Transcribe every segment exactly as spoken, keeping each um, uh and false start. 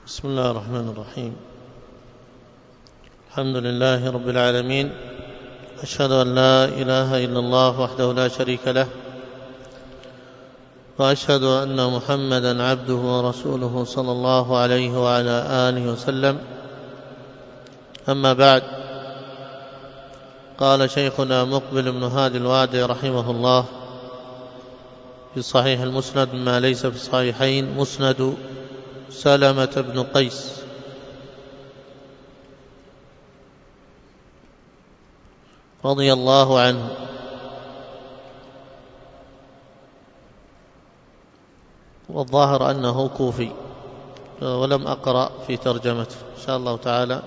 بسم الله الرحمن الرحيم. الحمد لله رب العالمين، أشهد أن لا إله إلا الله وحده لا شريك له، وأشهد أن محمدا عبده ورسوله صلى الله عليه وعلى آله وسلم. أما بعد، قال شيخنا مقبل بن هادي الوادي رحمه الله في صحيح المسند ما ليس في الصحيحين: مسند سلمة بن قيس رضي الله عنه. والظاهر أنه كوفي، ولم أقرأ في ترجمته. إن شاء الله تعالى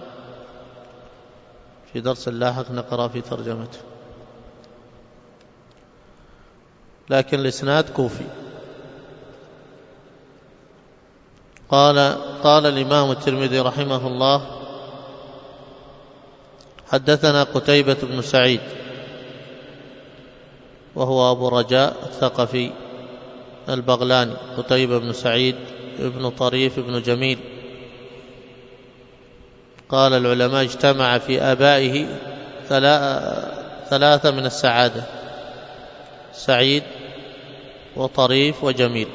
في درس لاحق نقرأ في ترجمته، لكن الإسناد كوفي. قال قال الإمام الترمذي رحمه الله: حدثنا قتيبة بن سعيد وهو أبو رجاء الثقفي البغلاني، قتيبة بن سعيد ابن طريف ابن جميل. قال العلماء: اجتمع في آبائه ثلاثة من السعادة: سعيد وطريف وجميل،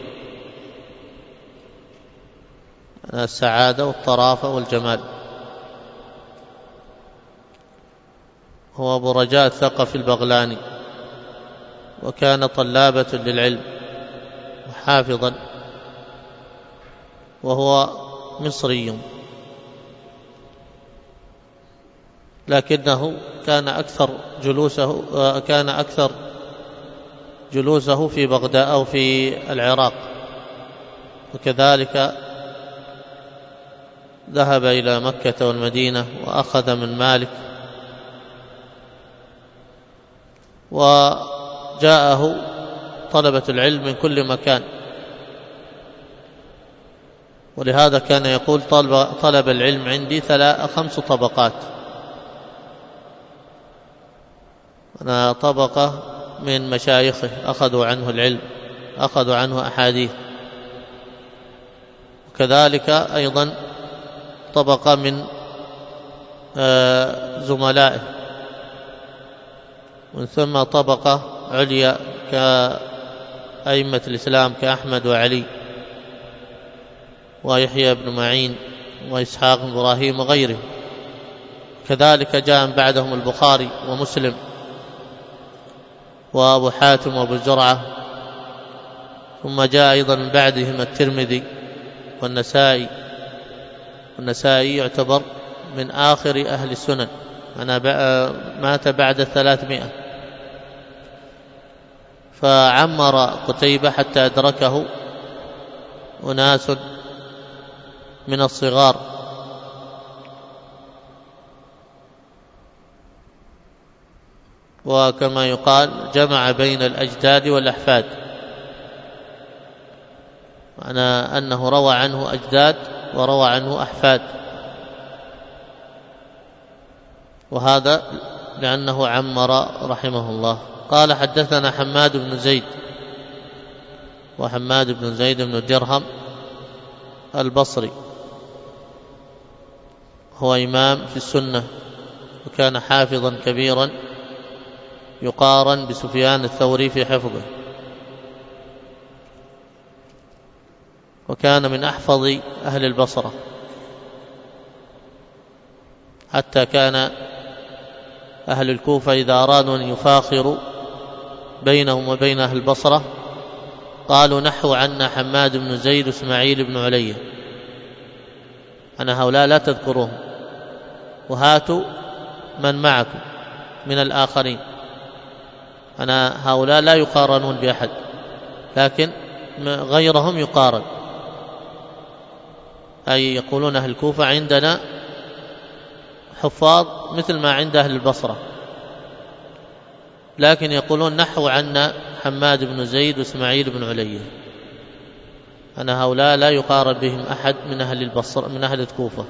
السعادة والطرافة والجمال. هو أبو رجاء الثقفي البغلاني، وكان طلابة للعلم وحافظا، وهو مصري، لكنه كان أكثر جلوسه كان أكثر جلوسه في بغداد أو في العراق، وكذلك ذهب إلى مكة والمدينة وأخذ من مالك، وجاءه طلبة العلم من كل مكان. ولهذا كان يقول: طلب, طلب العلم عندي خمس طبقات. أنا طبقة من مشايخه أخذوا عنه العلم، أخذوا عنه أحاديث، وكذلك أيضا طبقة من زملائه، ومن ثم طبقة عليا كأئمة الإسلام كأحمد وعلي ويحيى بن معين وإسحاق بن إبراهيم وغيره. كذلك جاء من بعدهم البخاري ومسلم وأبو حاتم وأبو زرعة، ثم جاء أيضا من بعدهم الترمذي والنسائي. والنسائي يعتبر من آخر أهل السنن، أنا مات بعد الثلاثمائة، فعمر قتيبة حتى أدركه أناس من الصغار. وكما يقال: جمع بين الأجداد والأحفاد، معنى أنه روى عنه أجداد وروى عنه أحفاد، وهذا لأنه عمر رحمه الله. قال: حدثنا حماد بن زيد، وحماد بن زيد بن درهم البصري، هو إمام في السنة، وكان حافظا كبيرا يقارن بسفيان الثوري في حفظه، وكان من أحفظ أهل البصرة، حتى كان أهل الكوفة إذا أرادوا أن يفاخروا بينهم وبين أهل البصرة قالوا: نحو عنا حماد بن زيد وإسماعيل بن علية، أنا هؤلاء لا تذكروهم، وهاتوا من معكم من الآخرين، أنا هؤلاء لا يقارنون بأحد، لكن غيرهم يقارن. أي يقولون أهل الكوفة: عندنا حفاظ مثل ما عند أهل البصرة، لكن يقولون: نحو عنا حماد بن زيد وإسماعيل بن علية، أنا هؤلاء لا يقارن بهم أحد من أهل البصرة من أهل الكوفة.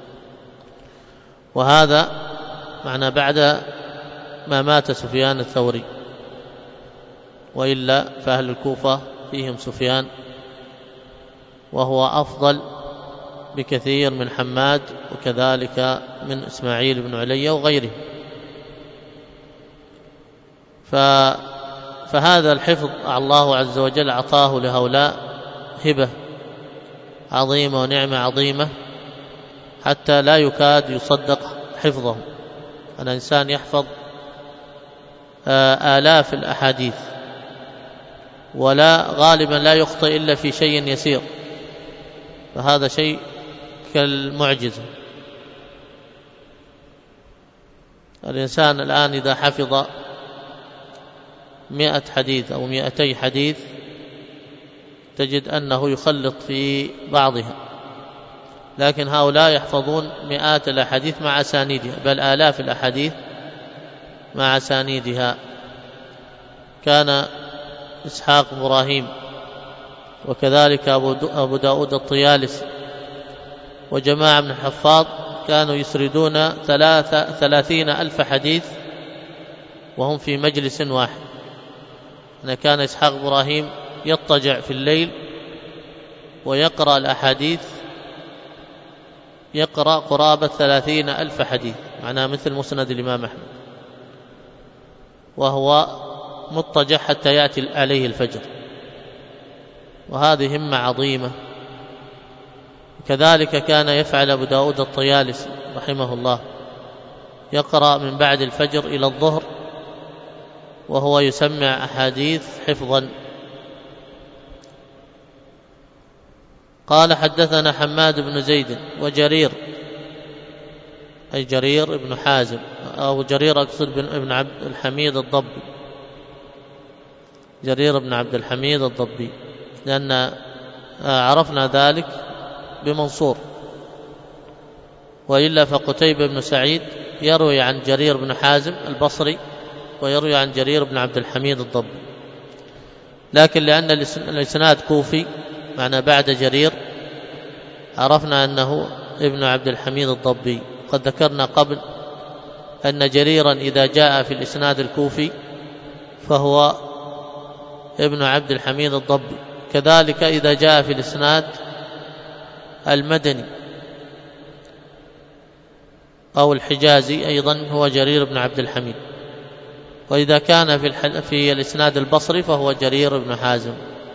وهذا معنى بعد ما مات سفيان الثوري، وإلا فأهل الكوفة فيهم سفيان، وهو أفضل بكثير من حماد وكذلك من إسماعيل بن علي وغيره. فهذا الحفظ الله عز وجل أعطاه لهؤلاء هبة عظيمة ونعمة عظيمة، حتى لا يكاد يصدق حفظه. الإنسان يحفظ آلاف الأحاديث ولا غالبا لا يخطئ إلا في شيء يسير، فهذا شيء كالمعجزة. الإنسان الآن إذا حفظ مئة حديث أو مئتي حديث تجد أنه يخلط في بعضها، لكن هؤلاء يحفظون مئات الأحاديث مع أسانيدها، بل آلاف الأحاديث مع أسانيدها. كان إسحاق إبراهيم وكذلك أبو داود الطيالسي وجماعة من الحفاظ كانوا يسردون ثلاثة ثلاثين ألف حديث وهم في مجلس واحد. أن كان إسحاق إبراهيم يضطجع في الليل ويقرأ الأحاديث، يقرأ قرابة ثلاثين ألف حديث، معناه مثل مسند الإمام أحمد، وهو مضطجع حتى يأتي عليه الفجر، وهذه همة عظيمة. كذلك كان يفعل أبو داود الطيالسي رحمه الله، يقرأ من بعد الفجر إلى الظهر وهو يسمع أحاديث حفظا. قال حدثنا حماد بن زيد وجرير، أي جرير بن حازم، أو جرير أقصد بن عبد الحميد الضبي، جرير بن عبد الحميد الضبي، لأن عرفنا ذلك بمنصور، وإلا فقتيبة بن سعيد يروي عن جرير بن حازم البصري ويروي عن جرير بن عبد الحميد الضبي، لكن لأن الإسناد كوفي معنى بعد جرير عرفنا أنه ابن عبد الحميد الضبي. قد ذكرنا قبل أن جريرا إذا جاء في الإسناد الكوفي فهو ابن عبد الحميد الضبي، كذلك إذا جاء في الإسناد المدني أو الحجازي أيضا هو جرير بن عبد الحميد، وإذا كان في, الح... في الإسناد البصري فهو جرير بن حازم.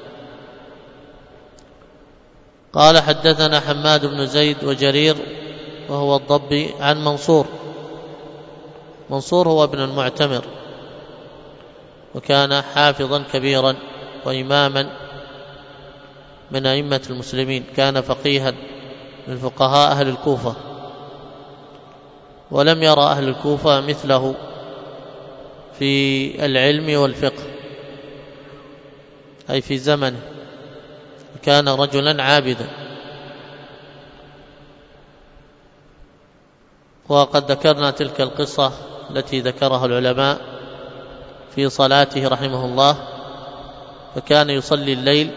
قال حدثنا حماد بن زيد وجرير وهو الضبي عن منصور، منصور هو ابن المعتمر، وكان حافظا كبيرا وإماما من أئمة المسلمين، كان فقيها من فقهاء أهل الكوفة، ولم يرى أهل الكوفة مثله في العلم والفقه، أي في زمنه، كان رجلا عابدا. وقد ذكرنا تلك القصة التي ذكرها العلماء في صلاته رحمه الله، فكان يصلي الليل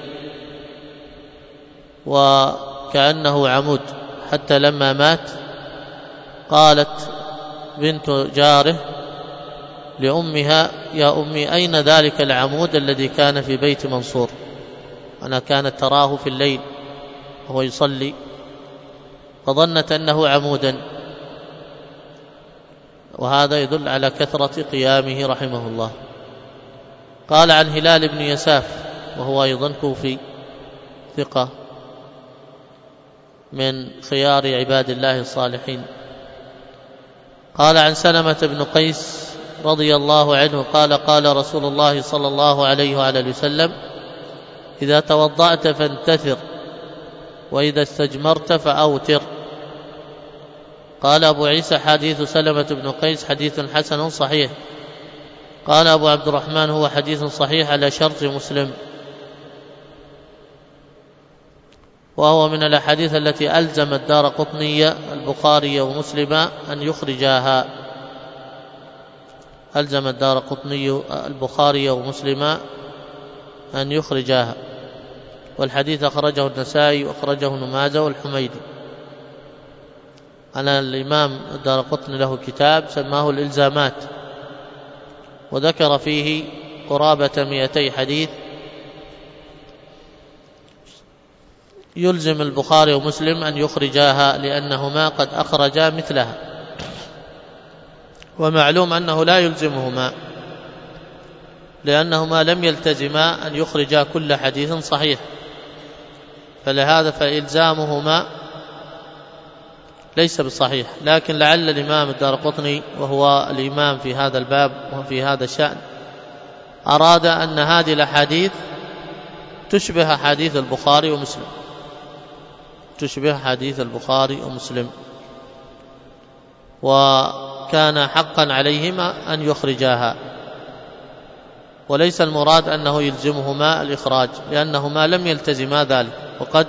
وكأنه عمود، حتى لما مات قالت بنت جاره لأمها يا أمي أين ذلك العمود الذي كان في بيت منصور؟ أنا كانت تراه في الليل وهو يصلي فظنت أنه عمودا، وهذا يدل على كثرة قيامه رحمه الله. قال عن هلال بن يساف وهو أيضا كوفي ثقة من خيار عباد الله الصالحين. قال عن سلمة بن قيس رضي الله عنه قال قال رسول الله صلى الله عليه وآله وسلم إذا توضأت فانتثر وإذا استجمرت فأوتر. قال أبو عيسى حديث سلمة بن قيس حديث حسن صحيح. قال أبو عبد الرحمن هو حديث صحيح على شرط مسلم، وهو من الأحاديث التي ألزم الدارقطني البخاري ومسلم أن يخرجاها، ألزم الدارقطني البخاري ومسلم أن يخرجاها، والحديث أخرجه النسائي وأخرجه ابن ماجه والحميدي. أنا الإمام الدارقطني له كتاب سماه الإلزامات، وذكر فيه قرابة مئتي حديث يلزم البخاري ومسلم أن يخرجاها لأنهما قد أخرجا مثلها، ومعلوم أنه لا يلزمهما لأنهما لم يلتزما أن يخرجا كل حديث صحيح، فلهذا فإلزامهما ليس بصحيح. لكن لعل الإمام الدارقطني وهو الإمام في هذا الباب وفي هذا الشأن أراد أن هذه الأحاديث تشبه حديث البخاري ومسلم، تشبه حديث البخاري ومسلم، وكان حقا عليهما أن يخرجاها، وليس المراد أنه يلزمهما الإخراج لأنهما لم يلتزما ذلك، وقد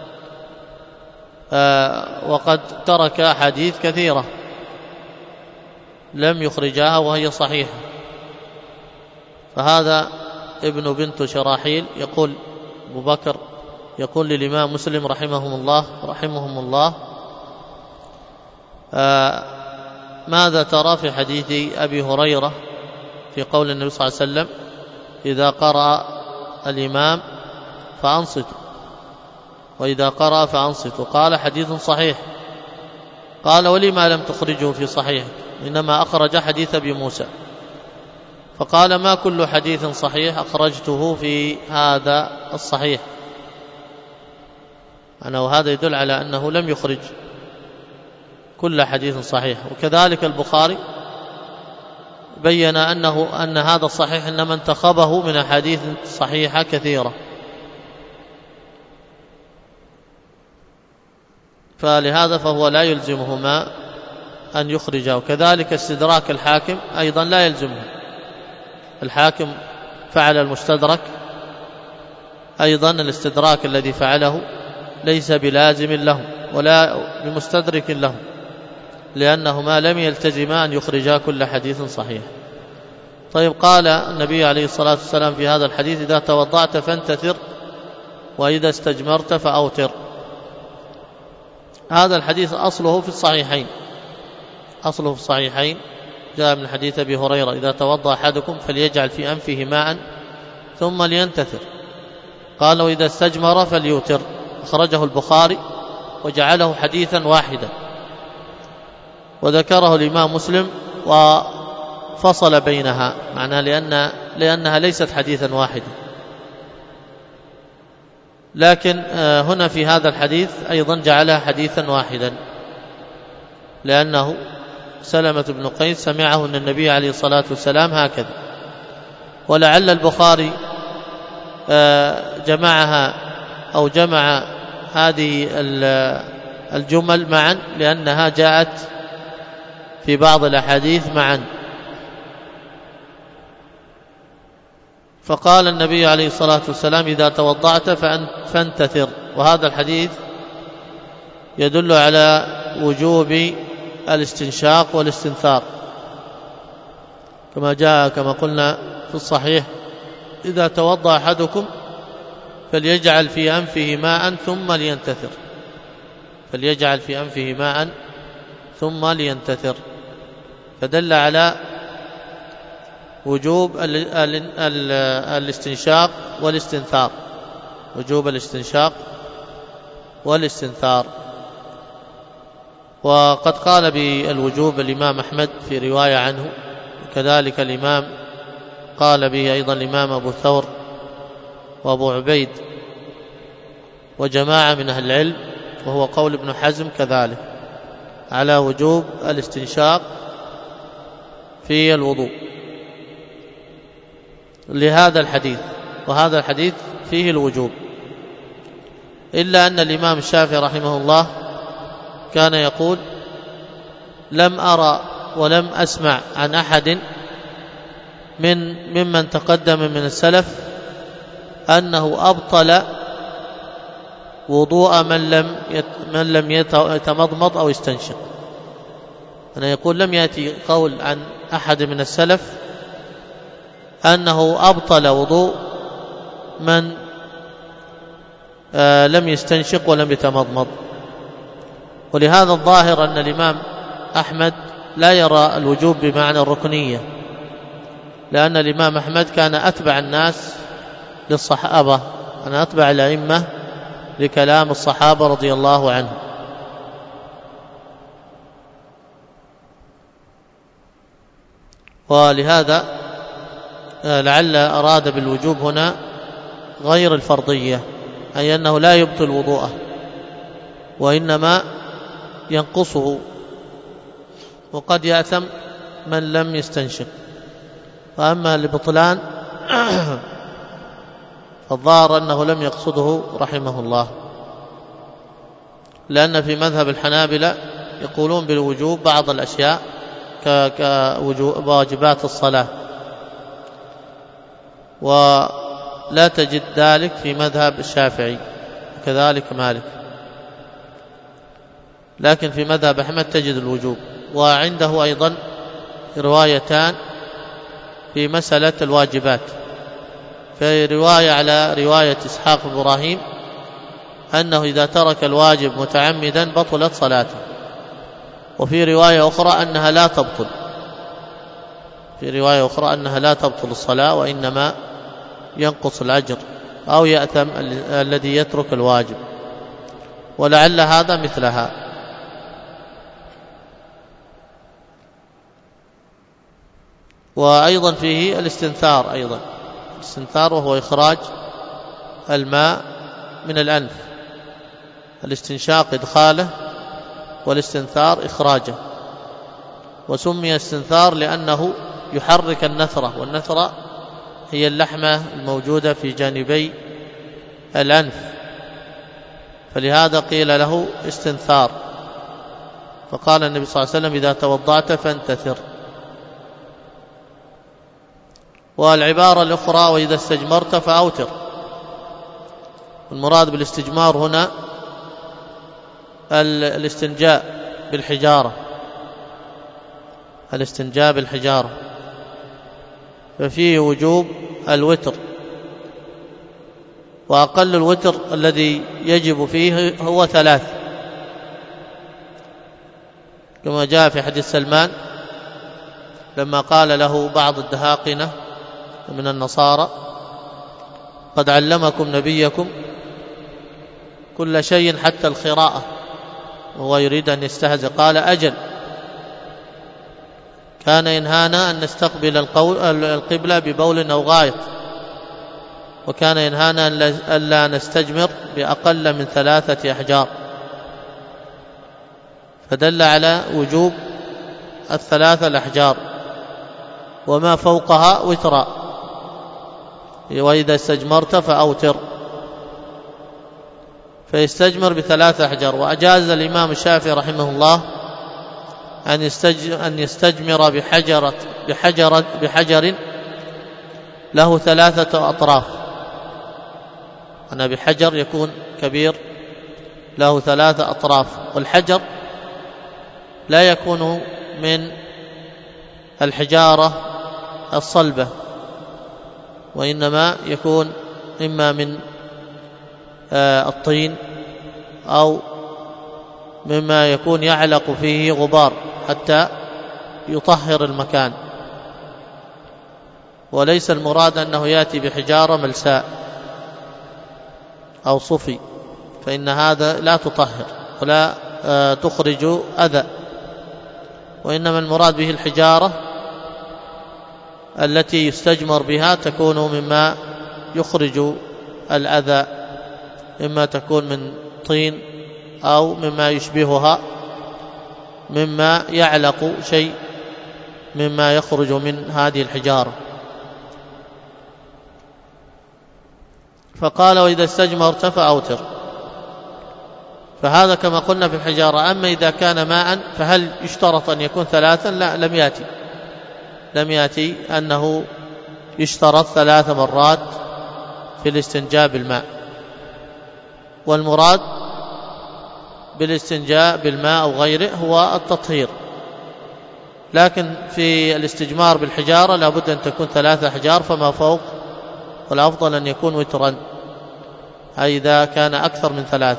آه وقد ترك أحاديث كثيرة لم يخرجاها وهي صحيحة. فهذا ابن بنت شراحيل يقول أبو بكر يقول للإمام مسلم رحمهم الله رحمهم الله آه ماذا ترى في حديث أبي هريرة في قول النبي صلى الله عليه وسلم إذا قرأ الإمام فأنصتوا وإذا قرأ فأنصتوا؟ قال حديث صحيح. قال ولما لم تخرجه في صحيح؟ إنما أخرج حديث أبي موسى. فقال ما كل حديث صحيح أخرجته في هذا الصحيح. أنا وهذا يدل على أنه لم يخرج كل حديث صحيح. وكذلك البخاري بين أنه أن هذا الصحيح إنما انتخبه من أحاديث صحيحة كثيرة، فلهذا فهو لا يلزمهما أن يخرجا. وكذلك استدراك الحاكم أيضا لا يلزمه. الحاكم فعل المستدرك، أيضا الاستدراك الذي فعله ليس بلازم له ولا بمستدرك له، لأنهما لم يلتزما أن يخرجا كل حديث صحيح. طيب، قال النبي عليه الصلاة والسلام في هذا الحديث إذا توضعت فانتثر وإذا استجمرت فأوتر. هذا الحديث أصله في الصحيحين، أصله في الصحيحين جاء من حديث أبي هريرة إذا توضأ أحدكم فليجعل في أنفه ماء ثم لينتثر. قال وإذا استجمر فليوتر. أخرجه البخاري وجعله حديثا واحدا، وذكره الإمام مسلم وفصل بينها، معناه لأن لأنها ليست حديثا واحدا. لكن هنا في هذا الحديث أيضا جعلها حديثا واحدا، لأنه سلمة بن قيس سمعه أن النبي عليه الصلاة والسلام هكذا. ولعل البخاري جمعها أو جمع هذه الجمل معا لأنها جاءت في بعض الأحاديث معا. فقال النبي عليه الصلاة والسلام إذا توضعت فانتثر، وهذا الحديث يدل على وجوب الاستنشاق والاستنثار كما جاء كما قلنا في الصحيح إذا توضأ أحدكم فليجعل في أنفه ماء ثم لينتثر، فليجعل في أنفه ماء ثم لينتثر، فدل على وجوب الاستنشاق والاستنثار، وجوب الاستنشاق والاستنثار. وقد قال بالوجوب الإمام أحمد في رواية عنه، وكذلك الإمام قال به أيضا الإمام أبو ثور وأبو عبيد وجماعة من أهل العلم، وهو قول ابن حزم كذلك على وجوب الاستنشاق في الوضوء لهذا الحديث، وهذا الحديث فيه الوجوب. إلا أن الإمام الشافعي رحمه الله كان يقول لم أرى ولم أسمع عن أحد من ممن تقدم من السلف أنه أبطل وضوء من لم من لم يتمضمض أو يستنشق. أنا يقول لم يأتي قول عن أحد من السلف أنه أبطل وضوء من آه لم يستنشق ولم يتمضمض. ولهذا الظاهر أن الإمام أحمد لا يرى الوجوب بمعنى الركنية، لأن الإمام أحمد كان أتبع الناس للصحابة، أنا أتبع الأئمة لكلام الصحابة رضي الله عنهم. ولهذا لعل أراد بالوجوب هنا غير الفرضية، أي أنه لا يبطل وضوءه وإنما ينقصه، وقد يأثم من لم يستنشق. وأما لبطلان فالظاهر أنه لم يقصده رحمه الله، لأن في مذهب الحنابلة يقولون بالوجوب بعض الأشياء كواجبات الصلاة، ولا تجد ذلك في مذهب الشافعي وكذلك مالك، لكن في مذهب أحمد تجد الوجوب. وعنده أيضا روايتان في مسألة الواجبات، في رواية على رواية إسحاق إبراهيم أنه إذا ترك الواجب متعمدا بطلت صلاته، وفي رواية أخرى أنها لا تبطل في رواية أخرى أنها لا تبطل الصلاة وإنما ينقص الأجر أو يأثم الذي يترك الواجب، ولعل هذا مثلها. وأيضا فيه الاستنثار، أيضا الاستنثار وهو إخراج الماء من الأنف، الاستنشاق إدخاله والاستنثار إخراجه. وسمي استنثار لأنه يحرك النثرة، والنثرة هي اللحمة الموجودة في جانبي الأنف، فلهذا قيل له استنثار. فقال النبي صلى الله عليه وسلم إذا توضأت فانتثر. والعبارة الأخرى وإذا استجمرت فأوتر، المراد بالاستجمار هنا الاستنجاء بالحجارة الاستنجاء بالحجارة ففيه وجوب الوتر، وأقل الوتر الذي يجب فيه هو ثلاث، كما جاء في حديث سلمان لما قال له بعض الدهاقنة من النصارى قد علمكم نبيكم كل شيء حتى الخراءة، وهو يريد أن يستهزئ، قال أجل، كان ينهانا أن نستقبل القبلة ببول أو غائط، وكان ينهانا أن لا نستجمر بأقل من ثلاثة أحجار، فدل على وجوب الثلاثة الأحجار وما فوقها وترا. وإذا استجمرت فأوتر، فيستجمر بثلاثة أحجار. وأجاز الإمام الشافعي رحمه الله أن يستجمر بحجرة بحجرة بحجر له ثلاثة أطراف، أنا بحجر يكون كبير له ثلاثة أطراف، والحجر لا يكون من الحجارة الصلبة، وإنما يكون إما من الطين أو مما يكون يعلق فيه غبار حتى يطهر المكان، وليس المراد أنه يأتي بحجارة ملساء أو صفي، فإن هذا لا تطهر ولا تخرج أذى، وإنما المراد به الحجارة التي يستجمر بها تكون مما يخرج الأذى، إما تكون من طين أو مما يشبهها مما يعلق شيء مما يخرج من هذه الحجارة. فقال وإذا استجمرت فأوتر، فهذا كما قلنا في الحجارة. أما إذا كان ماء فهل يشترط أن يكون ثلاثا؟ لا، لم يأتي لم يأتي أنه يشترط ثلاث مرات في الاستنجاء بالماء، والمراد بالاستنجاء بالماء أو غيره هو التطهير. لكن في الاستجمار بالحجارة لابد أن تكون ثلاثة أحجار فما فوق، والأفضل أن يكون وترا، أي إذا كان أكثر من ثلاث.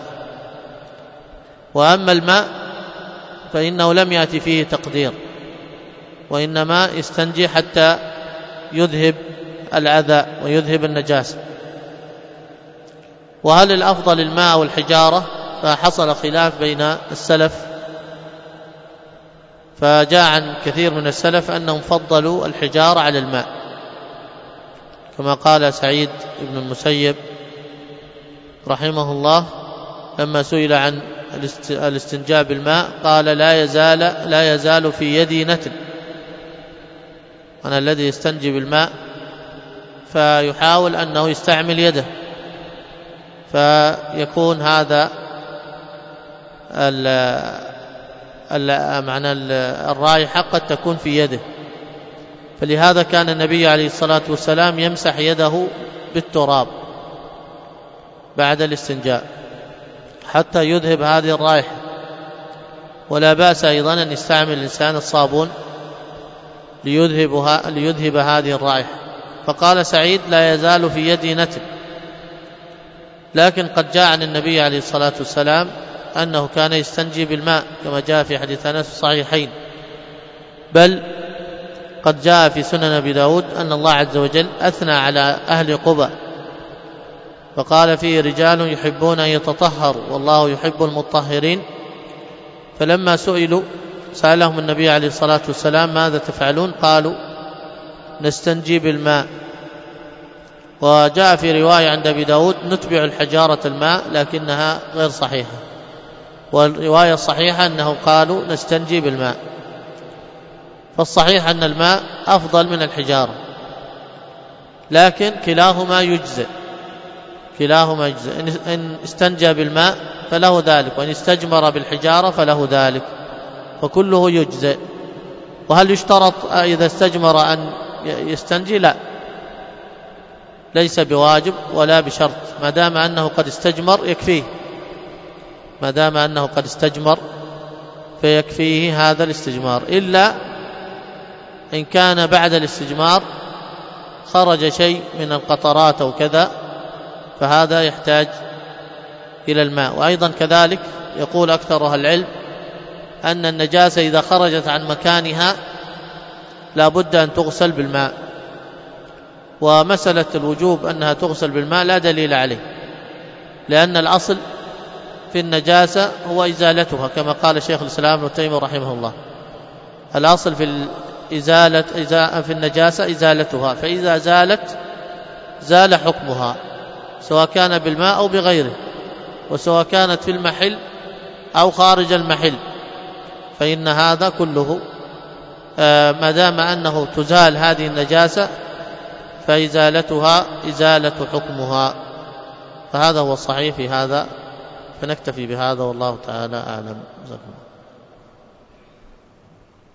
وأما الماء فإنه لم يأتي فيه تقدير، وإنما يستنجي حتى يذهب الأذى ويذهب النجاسة. وهل الأفضل الماء والحجارة؟ فحصل خلاف بين السلف، فجاء عن كثير من السلف أنهم فضلوا الحجارة على الماء، كما قال سعيد بن المسيب رحمه الله لما سئل عن الاستنجاء بالماء قال لا يزال لا يزال في يدي نتن. أنا الذي يستنجي بالماء فيحاول أنه يستعمل يده، فيكون هذا معنى الرائحة قد تكون في يده، فلهذا كان النبي عليه الصلاة والسلام يمسح يده بالتراب بعد الاستنجاء حتى يذهب هذه الرائحة. ولا بأس أيضا أن يستعمل الإنسان الصابون ليذهبها ليذهب هذه الرائحة. فقال سعيد لا يزال في يدي نتن، لكن قد جاء عن النبي عليه الصلاة والسلام أنه كان يستنجي بالماء كما جاء في حديث أنس في الصحيحين، بل قد جاء في سنن أبي داود أن الله عز وجل أثنى على أهل قبى فقال فيه رجال يحبون أن يتطهروا والله يحب المطهرين. فلما سئلوا سألهم النبي عليه الصلاة والسلام ماذا تفعلون؟ قالوا نستنجي بالماء. وجاء في رواية عند أبي داود نتبع الحجارة الماء، لكنها غير صحيحة، والرواية الصحيحة أنه قالوا نستنجي بالماء. فالصحيح أن الماء أفضل من الحجارة، لكن كلاهما يجزئ كلاهما يجزئ إن استنجى بالماء فله ذلك، وإن استجمر بالحجارة فله ذلك، فكله يجزئ. وهل يشترط إذا استجمر أن يستنجي؟ لا، ليس بواجب ولا بشرط، ما دام أنه قد استجمر يكفيه ما دام أنه قد استجمر فيكفيه هذا الاستجمار، إلا إن كان بعد الاستجمار خرج شيء من القطرات أو كذا، فهذا يحتاج إلى الماء. وأيضا كذلك يقول أكثر أهل العلم أن النجاسة إذا خرجت عن مكانها لا بد أن تغسل بالماء، ومسألة الوجوب أنها تغسل بالماء لا دليل عليه، لأن الأصل في النجاسة هو إزالتها، كما قال شيخ الإسلام ابن تيمية رحمه الله الأصل في الإزالة في النجاسة إزالتها، فإذا زالت زال حكمها سواء كان بالماء أو بغيره، وسواء كانت في المحل أو خارج المحل، فإن هذا كله ما دام أنه تزال هذه النجاسة فإزالتها إزالة حكمها. فهذا هو الصحيح في هذا، فنكتفي بهذا والله تعالى أعلم.